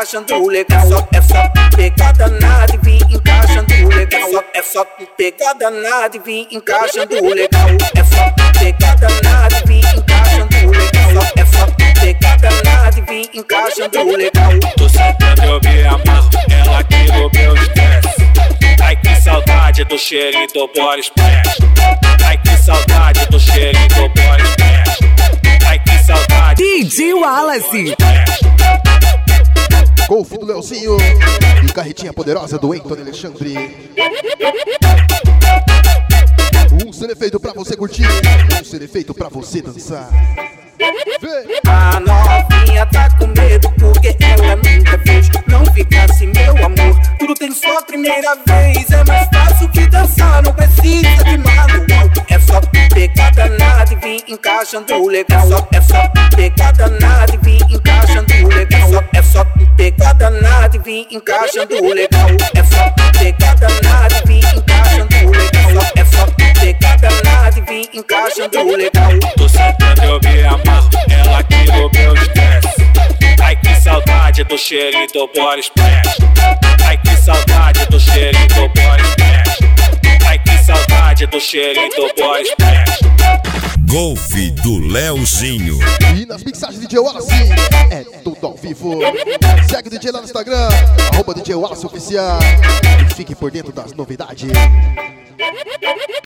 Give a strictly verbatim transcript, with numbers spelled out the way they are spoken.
encaixando legal. É só pegada na de vir encaixando legal. É só pegada na de vir encaixando legal. É só pegada na de vir encaixando legal. É só pegada na de vir encaixando legal. Tô sentando eu me amarro, ela aqui no meu estresse. Ai que saudade do cheirinho do Boris Press. Ai que saudade do cheirinho do Boris Press. Ai que saudade D J Wallace. Golf do Leozinho e carretinha poderosa do Anthony Alexandre. Um C D feito pra você curtir, um C D feito pra você dançar. Vem. A novinha tá com medo porque ela nunca fez. Não fica assim, meu amor, tudo tem só primeira vez. É mais fácil que dançar, não precisa de manual. É só pegada na de vir encaixando legal. É só pegada na de vir encaixando legal. É só pegada na de vir encaixando legal. É só pegada na de vir encaixando legal. É só pegada na de vir encaixando legal. Tô sentando eu me amarro, ela aqui no meu estresse. Ai que saudade do cheirinho do Boris Press. Ai que saudade do cheirinho do Boris Press. Ai que saudade do cheirinho do Boris Press. Golf do Leozinho. E nas mixagens de D J Wallace é tudo ao vivo. Segue o D J lá no Instagram, arroba D J Wallace Oficial. E fique por dentro das novidades.